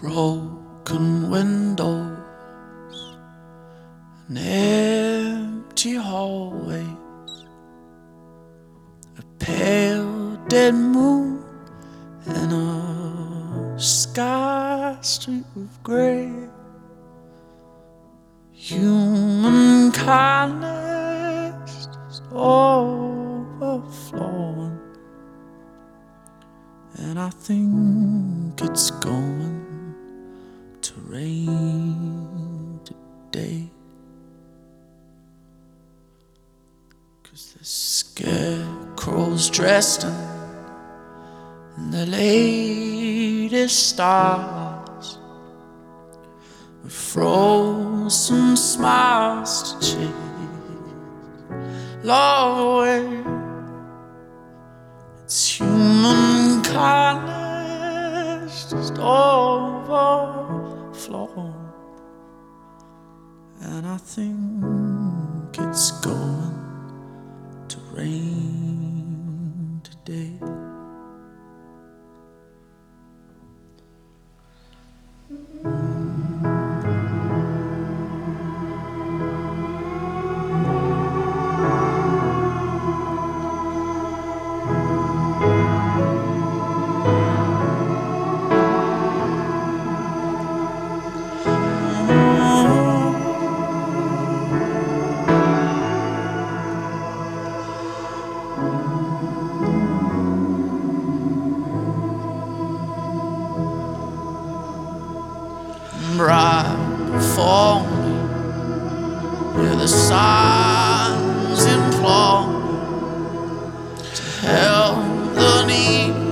Broken windows and empty hallways, a pale dead moon and a sky street of grey. Human kindness is overflowing, and I think it's going to rain today. 'Cause the scarecrows dressed in the latest stars, with frozen smiles to chase love away. It's human kindness just overflowing, and I think it's going to rain today. Right before me, where the signs implore to help the needy,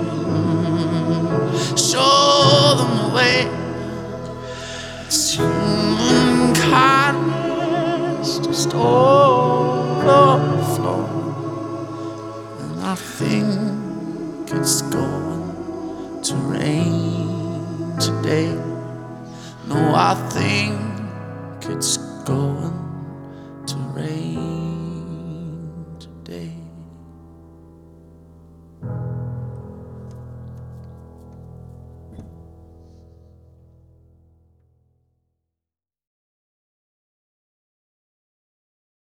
show them the way. It's human kindness just overflow, and I think it's going to rain today. No, I think it's going to rain today.